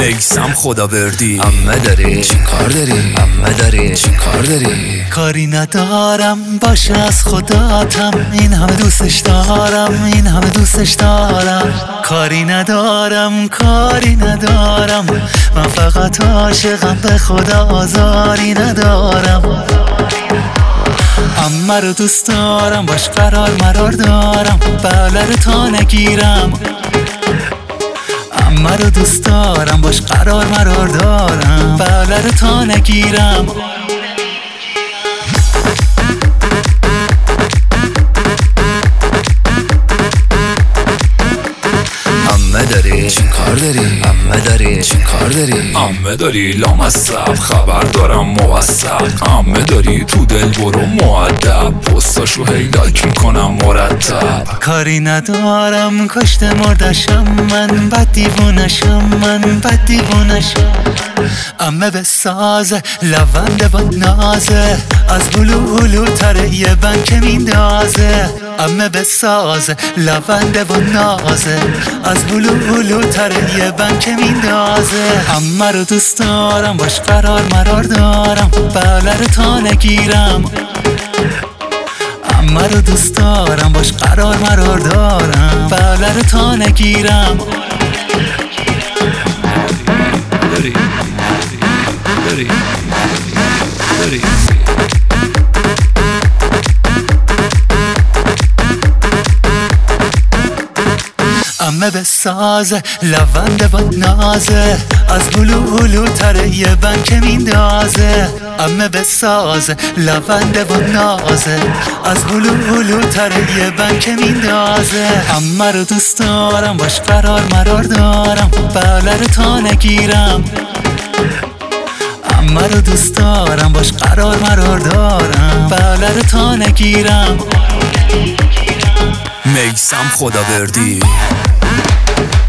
میسم خداوردی. عمه داری چی کار داری؟ عمه داری چی کار داری؟ کاری ندارم باشه از خداتم، این همه دوستش دارم، این همه دوستش دارم. کاری ندارم کاری ندارم، من فقط عاشقم به خدا آزاری ندارم. عمه رو دوست دارم باش قرار مرار دارم، بله رو تا نگیرم. عمه رو دوست دارم باش قرار مرار دارم، بله رو تا نگیرم. عمه داری چی کار داری؟ عمه داری چی کار داری؟ عمه داری لامصب خبر دارم موثق. عمه داری تو دل برو مؤدب، پستاشو هی لایک میکنم مرتب. کاری ندارم کشته مردشم من، بد دیوونشم من، بد دیوونشم. عمه بسازه لونده با نازه، از هلو هلو تره یه بنک میندازه. عمه بسازه لونده با نازه، از هلو هلو تره یه بنک میندازه. عمه رو دوست دارم باش قرار مرار دارم، بله رو تا نگیرم. عمه رو دوست دارم باش قرار مرار دارم، بله رو تا نگیرم. داری داری داری عمه بسازه لونده با نازه، از هلو هلو تره یه بنک میندازه. عمه بسازه لونده با نازه، از هلو هلو تره یه بنک میندازه. عمه رو دوست دارم باش قرار مرار دارم، بله رو تا نگیرم. عمه رو دوست دارم باش قرار مرار دارم، بله رو تا نگیرم. میسم خداوردی.